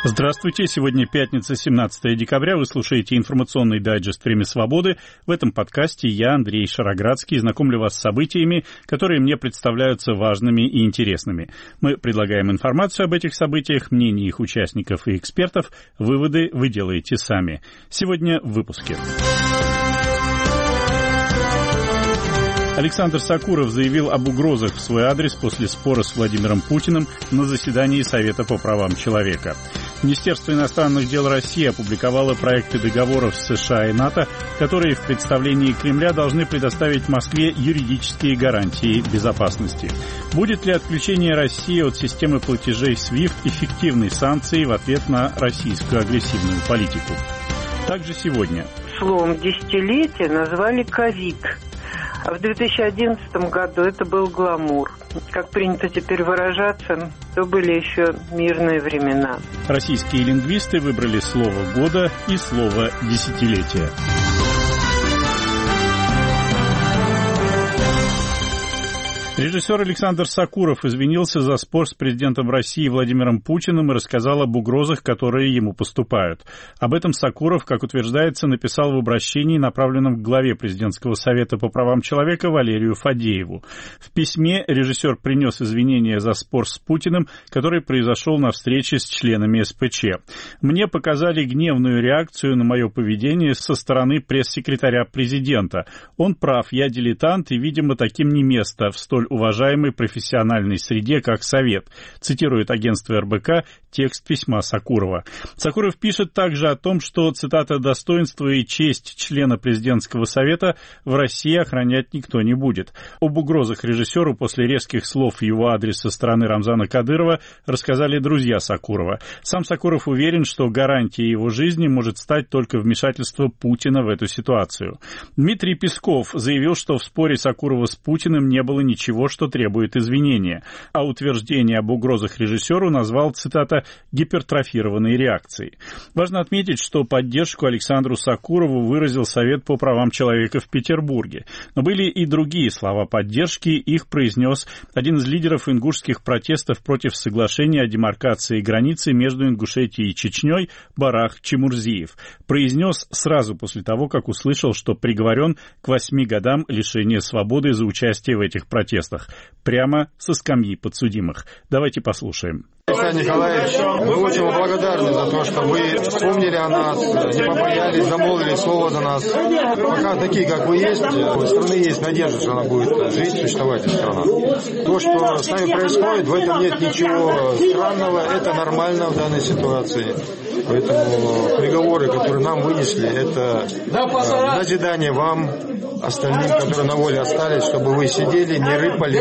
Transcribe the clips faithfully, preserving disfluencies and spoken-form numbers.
Здравствуйте. Сегодня пятница, семнадцатое декабря. Вы слушаете информационный дайджест «Время свободы». В этом подкасте я, Андрей Шароградский, знакомлю вас с событиями, которые мне представляются важными и интересными. Мы предлагаем информацию об этих событиях, мнения их участников и экспертов. Выводы вы делаете сами. Сегодня в выпуске. Александр Сокуров заявил об угрозах в свой адрес после спора с Владимиром Путиным на заседании Совета по правам человека. Министерство иностранных дел России опубликовало проекты договоров с США и НАТО, которые в представлении Кремля должны предоставить Москве юридические гарантии безопасности. Будет ли отключение России от системы платежей свифт эффективной санкцией в ответ на российскую агрессивную политику? Также сегодня. Словом десятилетия назвали ковид. А в две тысячи одиннадцатом году это был гламур. Как принято теперь выражаться, то были еще мирные времена. Российские лингвисты выбрали слово года и слово десятилетия. Режиссер Александр Сокуров извинился за спор с президентом России Владимиром Путиным и рассказал об угрозах, которые ему поступают. Об этом Сокуров, как утверждается, написал в обращении, направленном к главе Президентского совета по правам человека Валерию Фадееву. В письме режиссер принес извинения за спор с Путиным, который произошел на встрече с членами эс пэ че. «Мне показали гневную реакцию на мое поведение со стороны пресс-секретаря президента. Он прав, я дилетант, и, видимо, таким не место в столь уважаемой профессиональной среде, как Совет», цитирует агентство эр бэ ка текст письма Сокурова. Сокуров пишет также о том, что, цитата, «достоинство и честь члена президентского совета в России охранять никто не будет». Об угрозах режиссеру после резких слов в его адрес со стороны Рамзана Кадырова рассказали друзья Сокурова. Сам Сокуров уверен, что гарантией его жизни может стать только вмешательство Путина в эту ситуацию. Дмитрий Песков заявил, что в споре Сокурова с Путиным не было ничего, что требует извинения, а утверждение об угрозах режиссеру назвал, цитата, «гипертрофированной реакцией». Важно отметить, что поддержку Александру Сокурову выразил Совет по правам человека в Петербурге. Но были и другие слова поддержки, их произнес один из лидеров ингушских протестов против соглашения о демаркации границы между Ингушетией и Чечней Барах Чемурзиев. Произнес сразу после того, как услышал, что приговорен к восьми годам лишения свободы за участие в этих протестах. Прямо со скамьи подсудимых. Давайте послушаем. Александр Николаевич, мы очень вам благодарны за то, что вы вспомнили о нас, не побоялись, замолвили слово за нас. Пока такие, как вы есть, у страны есть надежда, что она будет жить, существовать, эта страна. То, что с нами происходит, в этом нет ничего странного, это нормально в данной ситуации. Поэтому приговоры, которые нам вынесли, это назидание вам, остальным, которые на воле остались, чтобы вы сидели, не рыпались,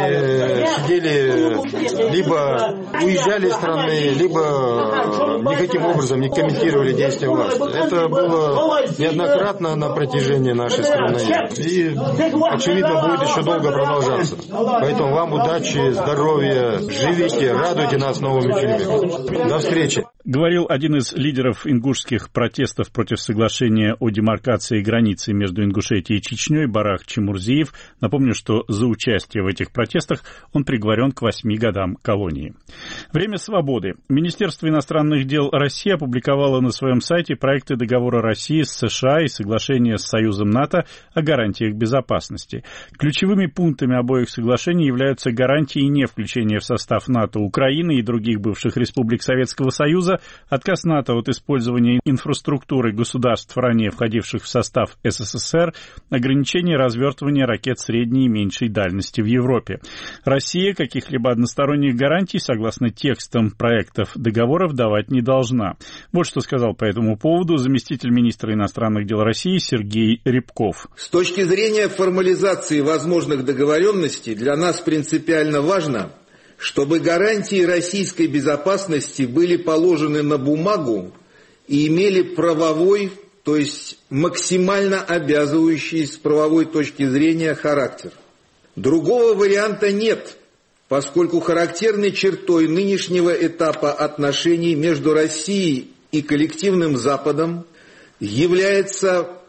и сидели, либо уезжали из страны, либо никаким образом не комментировали действия власти. Это было неоднократно на протяжении нашей страны. И, очевидно, будет еще долго продолжаться. Поэтому вам удачи, здоровья, живите, радуйте нас новыми фильмами. До встречи. Говорил один из лидеров ингушских протестов против соглашения о демаркации границы между Ингушетией и Чечней Барах Чемурзиев. Напомню, что за участие в этих протестах он приговорен к восьми годам колонии. Время свободы. Министерство иностранных дел России опубликовало на своем сайте проекты договора России с США и соглашения с Союзом НАТО о гарантиях безопасности. Ключевыми пунктами обоих соглашений являются гарантии не включения в состав НАТО Украины и других бывших республик Советского Союза, отказ НАТО от использования инфраструктуры государств, ранее входивших в состав эс эс эс эр, ограничение развертывания ракет средней и меньшей дальности в Европе. Россия каких-либо односторонних гарантий, согласно текстам проектов договоров, давать не должна. Вот что сказал по этому поводу заместитель министра иностранных дел России Сергей Рябков. С точки зрения формализации возможных договоренностей для нас принципиально важно, чтобы гарантии российской безопасности были положены на бумагу и имели правовой, то есть максимально обязывающий с правовой точки зрения характер. Другого варианта нет, поскольку характерной чертой нынешнего этапа отношений между Россией и коллективным Западом является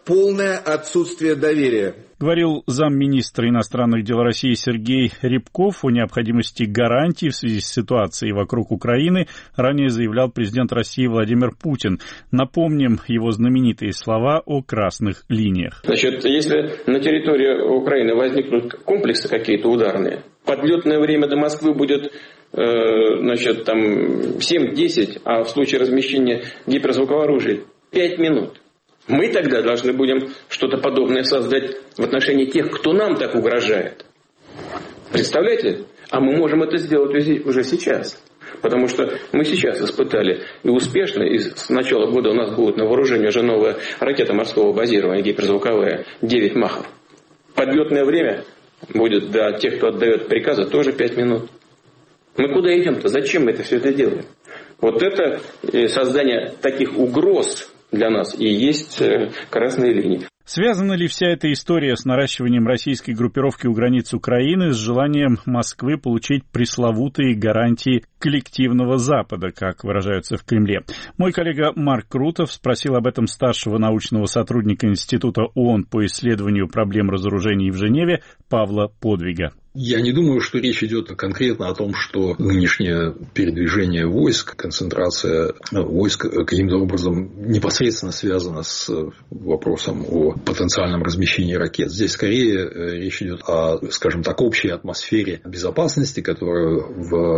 полное отсутствие доверия. Говорил замминистра иностранных дел России Сергей Рябков. О необходимости гарантий в связи с ситуацией вокруг Украины ранее заявлял президент России Владимир Путин. Напомним его знаменитые слова о красных линиях. Значит, если на территории Украины возникнут комплексы какие-то ударные, подлетное время до Москвы будет э, значит, там семь-десять, а в случае размещения гиперзвукового оружия пять минут. Мы тогда должны будем что-то подобное создать в отношении тех, кто нам так угрожает. Представляете? А мы можем это сделать уже сейчас. Потому что мы сейчас испытали и успешно, и с начала года у нас будет на вооружении уже новая ракета морского базирования, гиперзвуковая, девять махов. Подлетное время будет для тех, кто отдает приказы, тоже пять минут. Мы куда идем-то? Зачем мы это все это делаем? Вот это создание таких угроз для нас и есть красные линии. Связана ли вся эта история с наращиванием российской группировки у границ Украины с желанием Москвы получить пресловутые гарантии коллективного Запада, как выражаются в Кремле? Мой коллега Марк Крутов спросил об этом старшего научного сотрудника Института ООН по исследованию проблем разоружения в Женеве Павла Подвига. Я не думаю, что речь идет конкретно о том, что нынешнее передвижение войск, концентрация войск каким-то образом непосредственно связана с вопросом о потенциальном размещении ракет. Здесь скорее речь идет о, скажем так, общей атмосфере безопасности, которую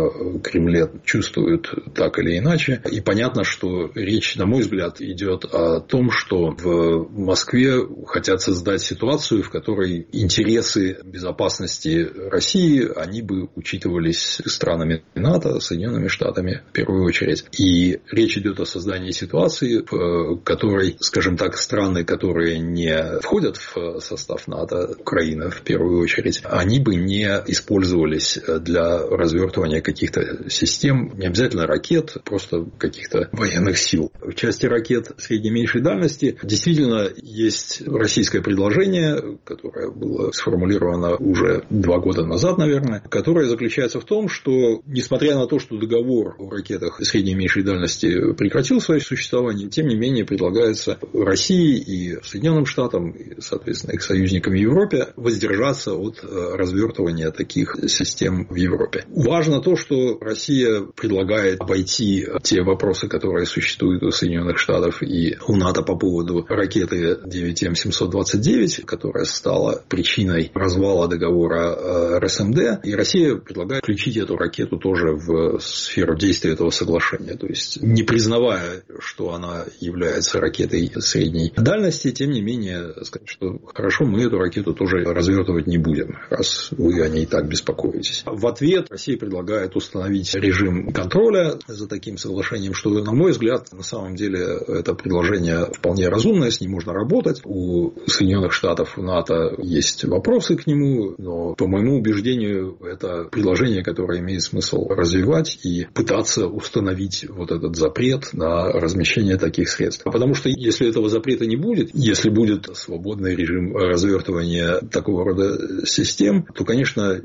в Кремле чувствуют так или иначе. И понятно, что речь, на мой взгляд, идет о том, что в Москве хотят создать ситуацию, в которой интересы безопасности России, они бы учитывались странами НАТО, Соединенными Штатами в первую очередь. И речь идет о создании ситуации, в которой, скажем так, страны, которые не входят в состав НАТО, Украина в первую очередь, они бы не использовались для развертывания каких-то систем, не обязательно ракет, просто каких-то военных сил. В части ракет средней и меньшей дальности действительно есть российское предложение, которое было сформулировано уже два года назад, наверное, которое заключается в том, что, несмотря на то, что договор о ракетах средней и меньшей дальности прекратил свое существование, тем не менее предлагается России и Соединенным Штатам, и, соответственно, их союзникам в Европе воздержаться от развертывания таких систем в Европе. Важно то, что Россия предлагает обойти те вопросы, которые существуют у Соединенных Штатов и у НАТО по поводу ракеты девять эм семьсот двадцать девять, которая стала причиной развала договора эр эс эм дэ, и Россия предлагает включить эту ракету тоже в сферу действия этого соглашения. То есть, не признавая, что она является ракетой средней дальности, тем не менее, сказать, что хорошо, мы эту ракету тоже развертывать не будем, раз вы о ней так беспокоитесь. В ответ Россия предлагает установить режим контроля за таким соглашением, что, на мой взгляд, на самом деле это предложение вполне разумное, с ним можно работать. У Соединенных Штатов, у НАТО есть вопросы к нему, но, по моему убеждению, это предложение, которое имеет смысл развивать и пытаться установить вот этот запрет на размещение таких средств. Потому что если этого запрета не будет, если будет свободный режим развертывания такого рода систем, то, конечно,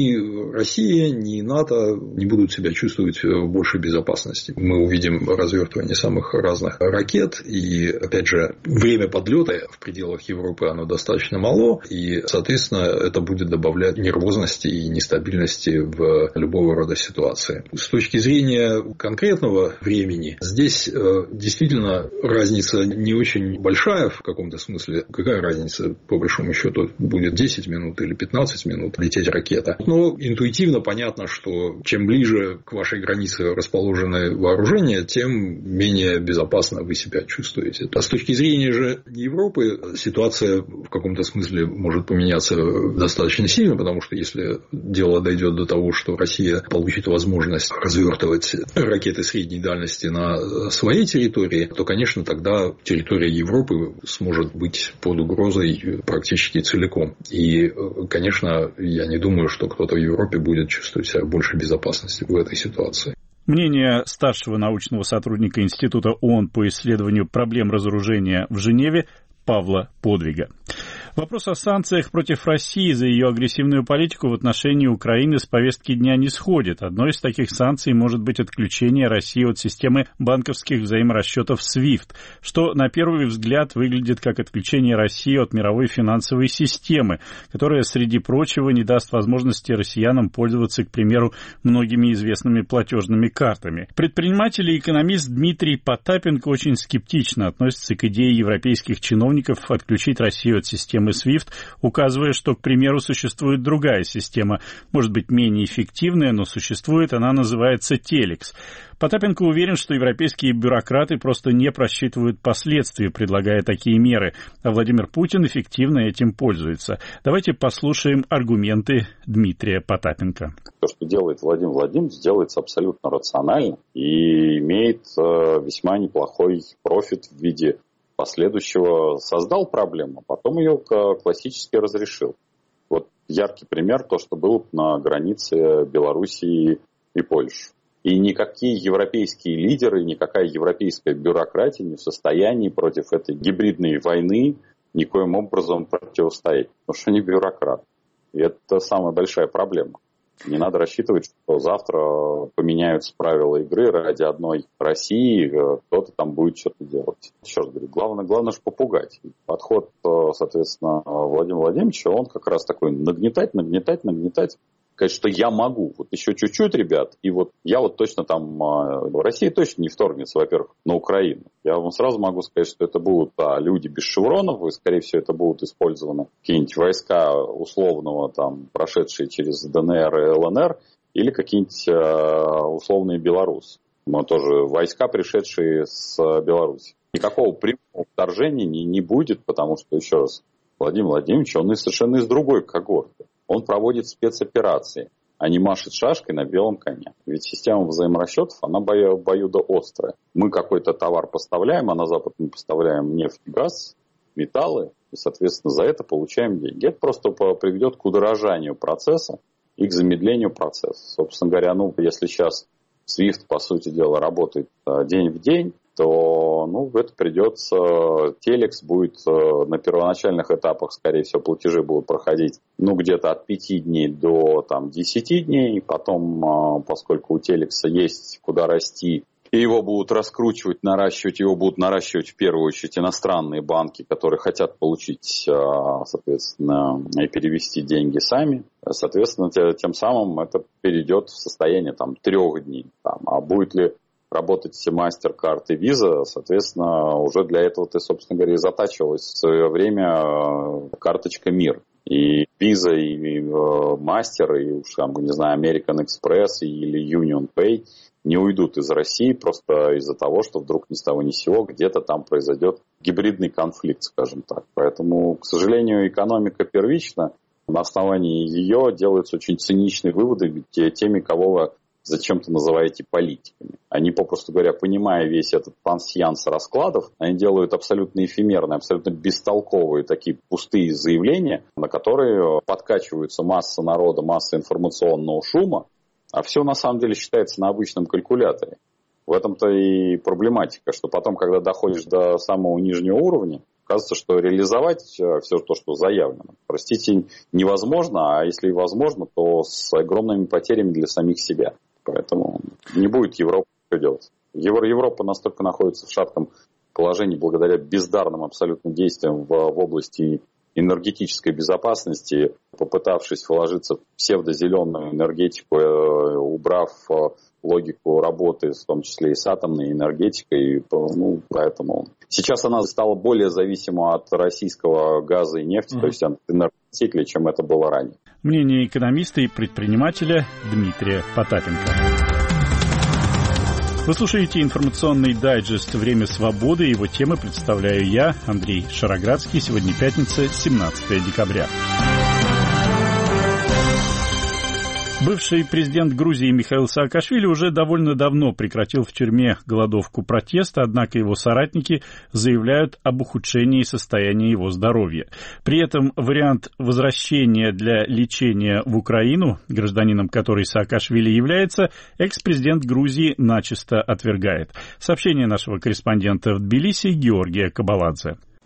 ни Россия, ни НАТО не будут себя чувствовать в большей безопасности. Мы увидим развертывание самых разных ракет, и, опять же, время подлета в пределах Европы оно достаточно мало, и, соответственно, это будет добавлять нервозности и нестабильности в любого рода ситуации. С точки зрения конкретного времени, здесь действительно разница не очень большая в каком-то смысле. Какая разница, по большому счету, будет десять минут или пятнадцать минут лететь ракета. Но интуитивно понятно, что чем ближе к вашей границе расположены вооружения, тем менее безопасно вы себя чувствуете. А с точки зрения же Европы ситуация в каком-то смысле может поменяться достаточно сильно, потому что если дело дойдет до того, что Россия получит возможность развертывать ракеты средней дальности на своей территории, то, конечно, тогда территория Европы сможет быть под угрозой практически целиком. И, конечно, я не думаю, что кто-то в Европе будет чувствовать себя в большей безопасности в этой ситуации. Мнение старшего научного сотрудника Института ООН по исследованию проблем разоружения в Женеве Павла Подвига. Вопрос о санкциях против России за ее агрессивную политику в отношении Украины с повестки дня не сходит. Одной из таких санкций может быть отключение России от системы банковских взаиморасчетов свифт, что на первый взгляд выглядит как отключение России от мировой финансовой системы, которая, среди прочего, не даст возможности россиянам пользоваться, к примеру, многими известными платежными картами. Предприниматель и экономист Дмитрий Потапенко очень скептично относится к идее европейских чиновников отключить Россию от системы свифт, указывая, что, к примеру, существует другая система, может быть, менее эффективная, но существует, она называется телекс. Потапенко уверен, что европейские бюрократы просто не просчитывают последствия, предлагая такие меры, а Владимир Путин эффективно этим пользуется. Давайте послушаем аргументы Дмитрия Потапенко. То, что делает Владимир Владимирович, делается абсолютно рационально и имеет весьма неплохой профит в виде последующего. Создал проблему, потом ее классически разрешил. Вот яркий пример, то, что было на границе Белоруссии и Польши. И никакие европейские лидеры, никакая европейская бюрократия не в состоянии против этой гибридной войны никоим образом противостоять, потому что они бюрократы. И это самая большая проблема. Не надо рассчитывать, что завтра поменяются правила игры ради одной России, кто-то там будет что-то делать. Еще раз говорю, главное, главное же попугать. Подход, соответственно, Владимира Владимировича, он как раз такой нагнетать, нагнетать, нагнетать. Сказать, что я могу, вот еще чуть-чуть, ребят, и вот я вот точно там, Россия точно не вторгнется, во-первых, на Украину. Я вам сразу могу сказать, что это будут а, люди без шевронов, и, скорее всего, это будут использованы какие-нибудь войска условного, там, прошедшие через ДНР и ЛНР, или какие-нибудь а, условные белорусы. Но тоже войска, пришедшие с Беларуси. Никакого прямого вторжения не, не будет, потому что, еще раз, Владимир Владимирович, он совершенно из другой когорты. Он проводит спецоперации, а не машет шашкой на белом коне. Ведь система взаиморасчетов, она обоюдоострая. Мы какой-то товар поставляем, а на Запад мы поставляем нефть, газ, металлы, и, соответственно, за это получаем деньги. Это просто приведет к удорожанию процесса и к замедлению процесса. Собственно говоря, ну, если сейчас свифт, по сути дела, работает день в день, то ну, это придется, телекс будет на первоначальных этапах, скорее всего, платежи будут проходить ну, где-то от пяти дней до там, десяти дней. Потом, поскольку у телекса есть куда расти, и его будут раскручивать, наращивать, его будут наращивать в первую очередь иностранные банки, которые хотят получить, соответственно, и перевести деньги сами. Соответственно, тем самым это перейдет в состояние там, трех дней. Там, а будет ли работать MasterCard и Visa, соответственно, уже для этого ты, собственно говоря, и затачивалась в свое время карточка МИР. И Visa, и Master, и уж там, не знаю, American Express или Union Pay не уйдут из России просто из-за того, что вдруг ни с того ни с сего где-то там произойдет гибридный конфликт, скажем так. Поэтому, к сожалению, экономика первична. На основании ее делаются очень циничные выводы теми, кого вы зачем-то называете политиками. Они, попросту говоря, понимая весь этот пансьянс раскладов, они делают абсолютно эфемерные, абсолютно бестолковые такие пустые заявления, на которые подкачиваются масса народа, масса информационного шума, а все на самом деле считается на обычном калькуляторе. В этом-то и проблематика, что потом, когда доходишь до самого нижнего уровня, кажется, что реализовать все то, что заявлено, простите, невозможно, а если и возможно, то с огромными потерями для самих себя. Поэтому не будет Европы что делать. Европа настолько находится в шатком положении благодаря бездарным абсолютно действиям в, в области энергетической безопасности, попытавшись вложиться в псевдозеленую энергетику, убрав логику работы, в том числе и с атомной энергетикой. Ну, поэтому сейчас она стала более зависима от российского газа и нефти, mm-hmm. то есть от энергетики, чем это было ранее. Мнение экономиста и предпринимателя Дмитрия Потапенко. Вы слушаете информационный дайджест «Время свободы». Его темы представляю я, Андрей Шароградский. Сегодня пятница, семнадцатое декабря. Бывший президент Грузии Михаил Саакашвили уже довольно давно прекратил в тюрьме голодовку протеста, однако его соратники заявляют об ухудшении состояния его здоровья. При этом вариант возвращения для лечения в Украину, гражданином которой Саакашвили является, экс-президент Грузии начисто отвергает. Сообщение нашего корреспондента в Тбилиси Георгия Кабаладзе.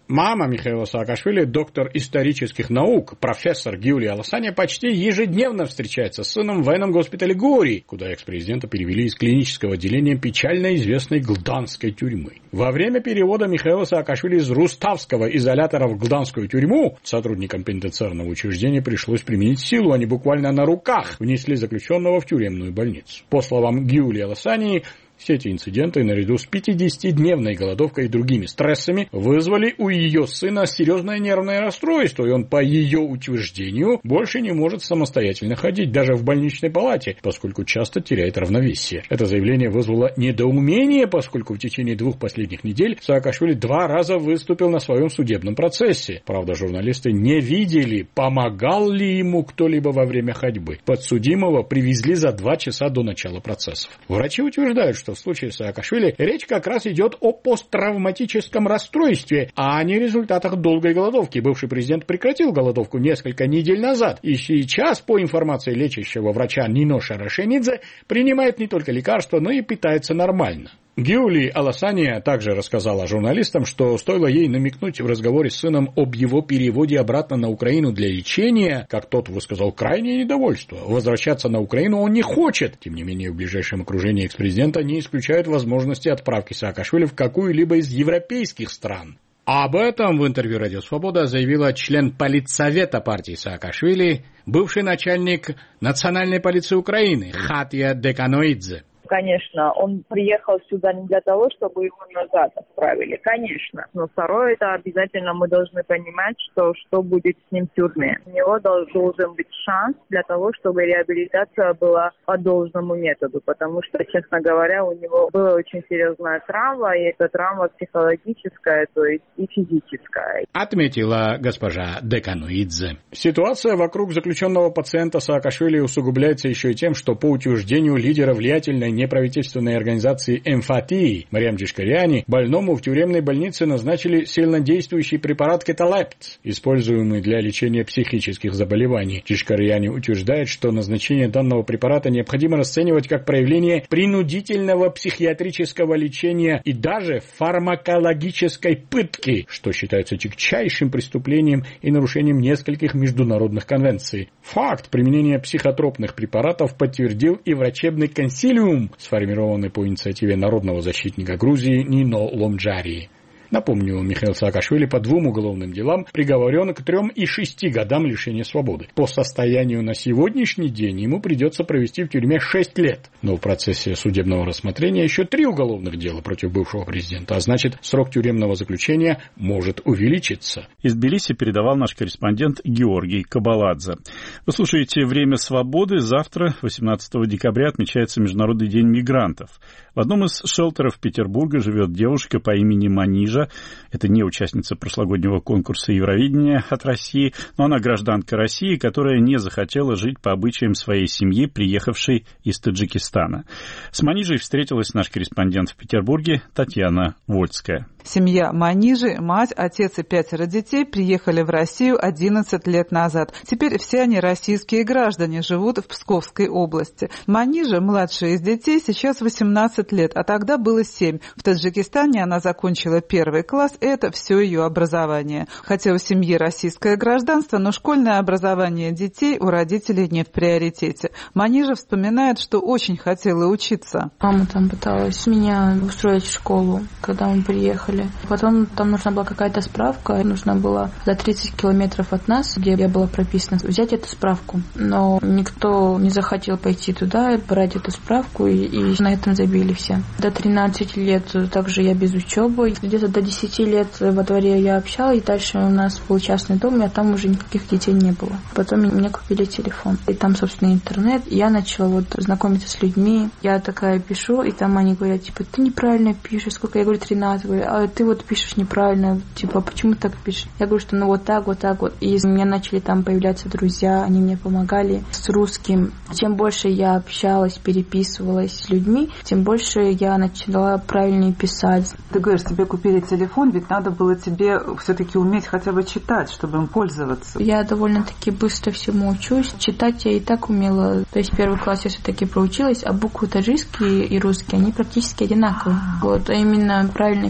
Мама Михаила Саакашвили, доктор исторических наук, профессор Гиулия Аласания, почти ежедневно встречается с сыном в военном госпитале Гори, куда экс-президента перевели из клинического отделения печально известной Гданской тюрьмы. Во время перевода Михаила Саакашвили из Руставского изолятора в Гданскую тюрьму сотрудникам пенитенциарного учреждения пришлось применить силу, они буквально на руках внесли заключенного в тюремную больницу. По словам Гиулии Аласании, все эти инциденты, наряду с пятидесятидневной голодовкой и другими стрессами, вызвали у ее сына серьезное нервное расстройство, и он, по ее утверждению, больше не может самостоятельно ходить, даже в больничной палате, поскольку часто теряет равновесие. Это заявление вызвало недоумение, поскольку в течение двух последних недель Саакашвили два раза выступил на своем судебном процессе. Правда, журналисты не видели, помогал ли ему кто-либо во время ходьбы. Подсудимого привезли за два часа до начала процессов. Врачи утверждают, что в случае Саакашвили речь как раз идет о посттравматическом расстройстве, а не результатах долгой голодовки. Бывший президент прекратил голодовку несколько недель назад, и сейчас, по информации лечащего врача Нино Шарашенидзе, принимает не только лекарства, но и питается нормально. Гиули Аласания также рассказала журналистам, что стоило ей намекнуть в разговоре с сыном об его переводе обратно на Украину для лечения, как тот высказал крайнее недовольство. Возвращаться на Украину он не хочет. Тем не менее, в ближайшем окружении экс-президента не исключают возможности отправки Саакашвили в какую-либо из европейских стран. Об этом в интервью «Радио Свобода» заявила член политсовета партии Саакашвили, бывший начальник Национальной полиции Украины Хатия Деканоидзе. Конечно, он приехал сюда не для того, чтобы его назад отправили, конечно. Но второе, это обязательно мы должны понимать, что что будет с ним в тюрьме. У него должен быть шанс для того, чтобы реабилитация была по должному методу. Потому что, честно говоря, у него была очень серьезная травма, и эта травма психологическая, то есть и физическая. Отметила госпожа Деканоидзе. Ситуация вокруг заключенного пациента Саакашвили усугубляется еще и тем, что по утверждению лидера влиятельной неправительственной организации «Эмфатии» Мариам Джишкариани больному в тюремной больнице назначили сильнодействующий препарат кеталепт, используемый для лечения психических заболеваний. Джишкариани утверждает, что назначение данного препарата необходимо расценивать как проявление принудительного психиатрического лечения и даже фармакологической пытки, что считается тягчайшим преступлением и нарушением нескольких международных конвенций. Факт применения психотропных препаратов подтвердил и врачебный консилиум, сформированный по инициативе народного защитника Грузии Нино Ломджарии. Напомню, Михаил Саакашвили по двум уголовным делам приговорен к трем и шести годам лишения свободы. По состоянию на сегодняшний день ему придется провести в тюрьме шесть лет. Но в процессе судебного рассмотрения еще три уголовных дела против бывшего президента, а значит, срок тюремного заключения может увеличиться. Из Тбилиси передавал наш корреспондент Георгий Кабаладзе. Вы слушаете «Время свободы». Завтра, восемнадцатого декабря, отмечается Международный день мигрантов. В одном из шелтеров Петербурга живет девушка по имени Манижа. Это не участница прошлогоднего конкурса Евровидения от России, но она гражданка России, которая не захотела жить по обычаям своей семьи, приехавшей из Таджикистана. С Манижей встретилась наш корреспондент в Петербурге Татьяна Вольская. Семья Манижи, мать, отец и пятеро детей приехали в Россию одиннадцать лет назад. Теперь все они российские граждане, живут в Псковской области. Манижа, младшая из детей, сейчас восемнадцать лет, а тогда было семь. В Таджикистане она закончила первый класс, и это все ее образование. Хотя у семьи российское гражданство, но школьное образование детей у родителей не в приоритете. Манижа вспоминает, что очень хотела учиться. Мама там пыталась меня устроить в школу, когда мы приехали. Потом там нужна была какая-то справка, нужно было за тридцать километров от нас, где я была прописана, взять эту справку. Но никто не захотел пойти туда, брать эту справку, и, и на этом забили все. До тринадцати лет также я без учебы. Где-то до десяти лет во дворе я общалась, и дальше у нас был частный дом, а там уже никаких детей не было. Потом мне купили телефон, и там, собственно, интернет. И я начала вот знакомиться с людьми. Я такая пишу, и там они говорят, типа, ты неправильно пишешь. Сколько? Я говорю, тринадцать. Говорю, а ты вот пишешь неправильно, типа, почему ты так пишешь? Я говорю, что ну вот так, вот так вот. И у меня начали там появляться друзья, они мне помогали с русским. Чем больше я общалась, переписывалась с людьми, тем больше я начала правильнее писать. Ты говоришь, тебе купили телефон, ведь надо было тебе все-таки уметь хотя бы читать, чтобы им пользоваться. Я довольно-таки быстро всему учусь. Читать я и так умела. То есть первый класс я все-таки проучилась, а буквы таджикские и русские, они практически одинаковые. Вот, а именно правильно писать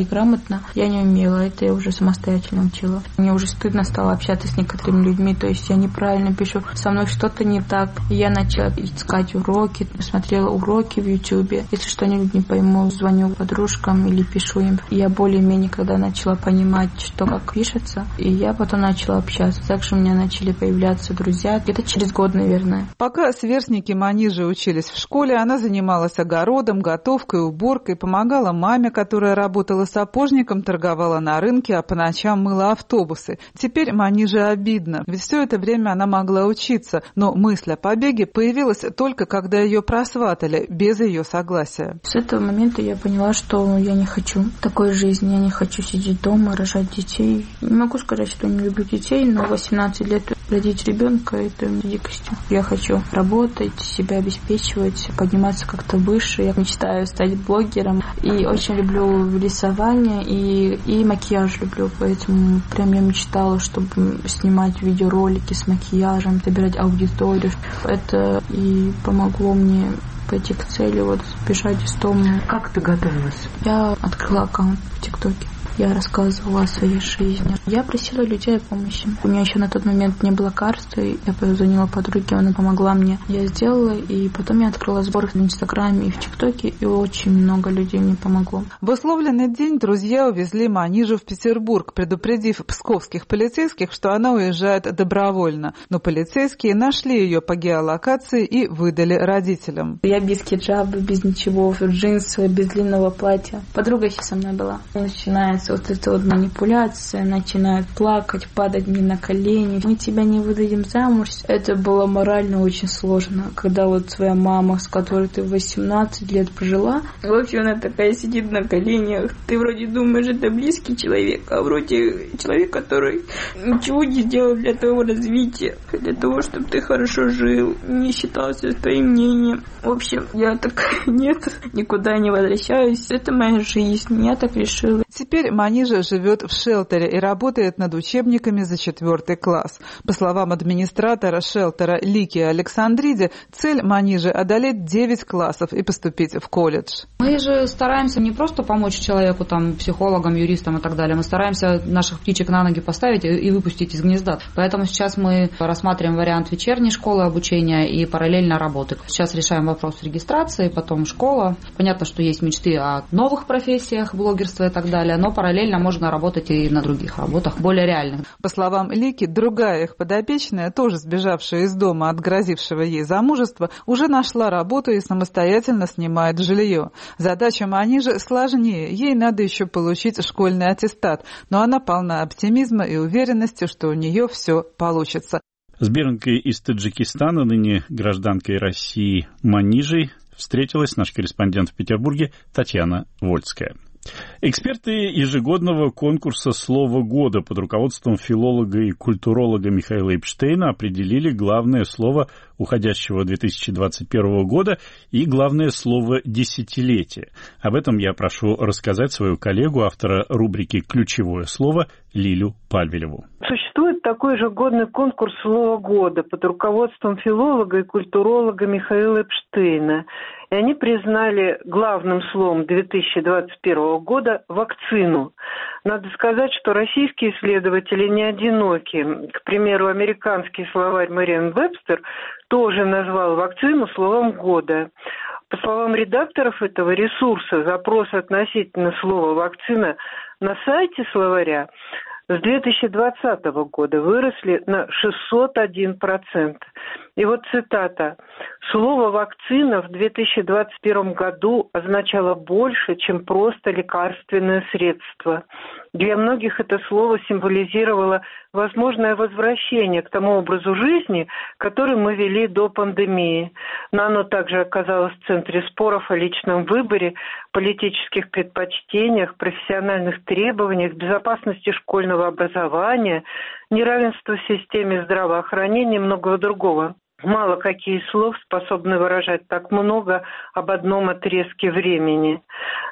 и грамотно я не умела. Это я уже самостоятельно учила. Мне уже стыдно стало общаться с некоторыми людьми, то есть я неправильно пишу, со мной что-то не так. И я начала искать уроки, смотрела уроки в Ютубе. Если что-нибудь не пойму, звоню подружкам или пишу им. Я более-менее когда начала понимать, что как пишется, и я потом начала общаться. Также у меня начали появляться друзья, где-то через год, наверное. Пока сверстники Манижи учились в школе, она занималась огородом, готовкой, уборкой, помогала маме, которая работала сапожником, торговала на рынке, а по ночам мыла автобусы. Теперь Маниже обидно, ведь все это время она могла учиться, но мысль о побеге появилась только когда ее просватали, без ее согласия. С этого момента я поняла, что я не хочу такой жизни, я не хочу сидеть дома, рожать детей. Не могу сказать, что не люблю детей, но восемнадцать лет родить ребенка — это дикостью. Я хочу работать, себя обеспечивать, подниматься как-то выше. Я мечтаю стать блогером и очень люблю рисование и, и макияж люблю, поэтому прям я мечтала, чтобы снимать видеоролики с макияжем, собирать аудиторию. Это и помогло мне пойти к цели, вот сбежать из дома. Как ты готовилась? Я открыла аккаунт в ТикТоке. Я рассказывала о своей жизни. Я просила людей о помощи. У меня еще на тот момент не было карты. Я позвонила подруге, она помогла мне. Я сделала, и потом я открыла сбор в Инстаграме и в ТикТоке, и очень много людей мне помогло. В условленный день друзья увезли Манижу в Петербург, предупредив псковских полицейских, что она уезжает добровольно. Но полицейские нашли ее по геолокации и выдали родителям. Я без хиджаба, без ничего, в джинсы, без длинного платья. Подруга еще со мной была. Начинается вот эта вот манипуляция, начинают плакать, падать мне на колени. Мы тебя не выдадим замуж. Это было морально очень сложно, когда вот твоя мама, с которой ты восемнадцать лет прожила, в общем, она такая сидит на коленях. Ты вроде думаешь, это близкий человек, а вроде человек, который ничего не сделал для твоего развития, для того, чтобы ты хорошо жил, не считался с твоим мнением. В общем, я такая, нет, никуда не возвращаюсь. Это моя жизнь, я так решила. Теперь Манижа живет в шелтере и работает над учебниками за четвертый класс. По словам администратора шелтера Лики Александриди, цель Манижи — одолеть девять классов и поступить в колледж. Мы же стараемся не просто помочь человеку, там, психологам, юристам и так далее. Мы стараемся наших птичек на ноги поставить и выпустить из гнезда. Поэтому сейчас мы рассматриваем вариант вечерней школы обучения и параллельно работы. Сейчас решаем вопрос регистрации, потом школа. Понятно, что есть мечты о новых профессиях, блогерства и так далее, но параллельно можно работать и на других работах, более реальных. По словам Лики, другая их подопечная, тоже сбежавшая из дома от грозившего ей замужества, уже нашла работу и самостоятельно снимает жилье. Задача Манижи сложнее, ей надо еще получить школьный аттестат, но она полна оптимизма и уверенности, что у нее все получится. С беженкой из Таджикистана, ныне гражданкой России Манижей, встретилась наш корреспондент в Петербурге Татьяна Вольская. Эксперты ежегодного конкурса «Слово года» под руководством филолога и культуролога Михаила Эпштейна определили главное слово уходящего две тысячи двадцать первого года и главное слово десятилетия. Об этом я прошу рассказать свою коллегу, автора рубрики «Ключевое слово» Лилю Пальвелеву. Существует такой ежегодный конкурс «Слово года» под руководством филолога и культуролога Михаила Эпштейна. И они признали главным словом две тысячи двадцать первого года вакцину. Надо сказать, что российские исследователи не одиноки. К примеру, американский словарь Мерриам-Вебстер тоже назвал вакцину словом года. По словам редакторов этого ресурса, запросы относительно слова «вакцина» на сайте словаря с две тысячи двадцатого года выросли на шестьсот один процент. И вот цитата. «Слово «вакцина» в две тысячи двадцать первом году означало больше, чем просто лекарственное средство. Для многих это слово символизировало возможное возвращение к тому образу жизни, который мы вели до пандемии. Но оно также оказалось в центре споров о личном выборе, политических предпочтениях, профессиональных требованиях, безопасности школьного образования, неравенства в системе здравоохранения и многого другого. Мало какие слов способны выражать так много об одном отрезке времени.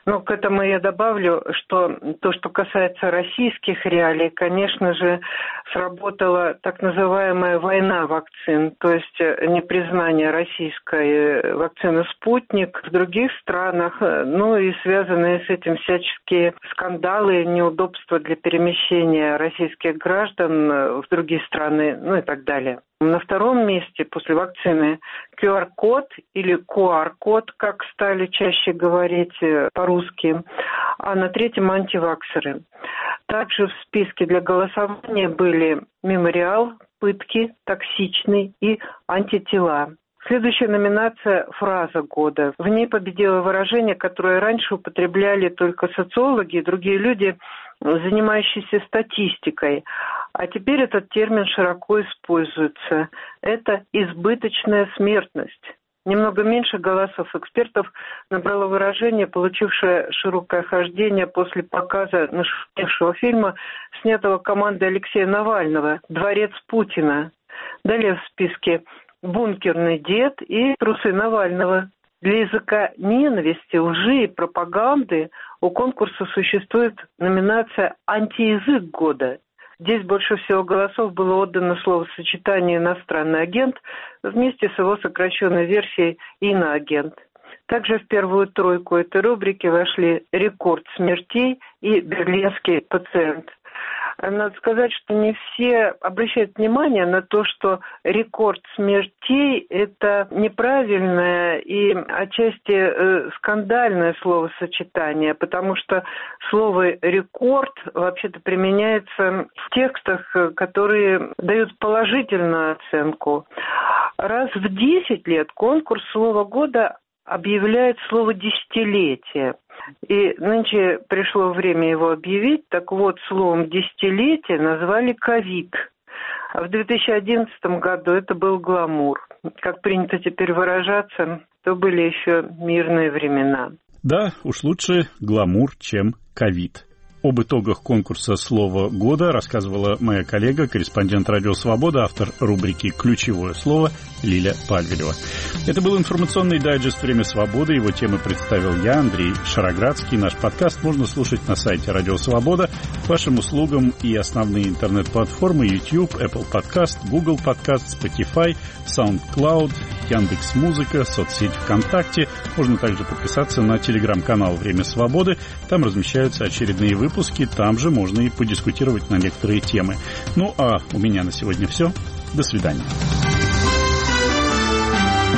Ну, к этому я добавлю, что то, что касается российских реалий, конечно же, сработала так называемая война вакцин, то есть непризнание российской вакцины «Спутник» в других странах, ну и связанные с этим всяческие скандалы, неудобства для перемещения российских граждан в другие страны, ну и так далее. На втором месте после вакцины ку ар-код или ку ар-код, как стали чаще говорить по-русски, а на третьем антиваксеры. Также в списке для голосования были мемориал, пытки, токсичный и антитела. Следующая номинация – «Фраза года». В ней победило выражение, которое раньше употребляли только социологи и другие люди, занимающиеся статистикой. А теперь этот термин широко используется. Это избыточная смертность. Немного меньше голосов экспертов набрало выражение, получившее широкое хождение после показа нашумевшего фильма, снятого командой Алексея Навального «Дворец Путина». Далее в списке «Бункерный дед» и «Трусы Навального». Для языка ненависти, лжи и пропаганды у конкурса существует номинация «Антиязык года». Здесь больше всего голосов было отдано словосочетанию «иностранный агент» вместе с его сокращенной версией «иноагент». Также в первую тройку этой рубрики вошли «Рекорд смертей» и «Берлинский пациент». Надо сказать, что не все обращают внимание на то, что рекорд смертей – это неправильное и отчасти э, скандальное словосочетание, потому что слово «рекорд» вообще-то применяется в текстах, которые дают положительную оценку. Раз в десять лет конкурс «Слово года» объявляет слово «десятилетие». И нынче пришло время его объявить. Так вот, словом «десятилетие» назвали «ковид». А в две тысячи одиннадцатом году это был гламур. Как принято теперь выражаться, то были еще мирные времена. Да, уж лучше гламур, чем ковид. Об итогах конкурса «Слово года» рассказывала моя коллега, корреспондент «Радио Свобода», автор рубрики «Ключевое слово» Лиля Пальвелева. Это был информационный дайджест «Время свободы». Его темы представил я, Андрей Шароградский. Наш подкаст можно слушать на сайте «Радио Свобода». К вашим услугам и основные интернет-платформы YouTube, Apple Podcast, Google Podcast, Spotify, SoundCloud, Яндекс.Музыка, соцсеть ВКонтакте. Можно также подписаться на телеграм-канал «Время свободы». Там размещаются очередные выпуски. Выпуски, там же можно и подискутировать на некоторые темы. Ну, а у меня на сегодня все. До свидания.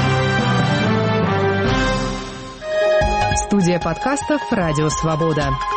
Студия подкастов «Радио Свобода».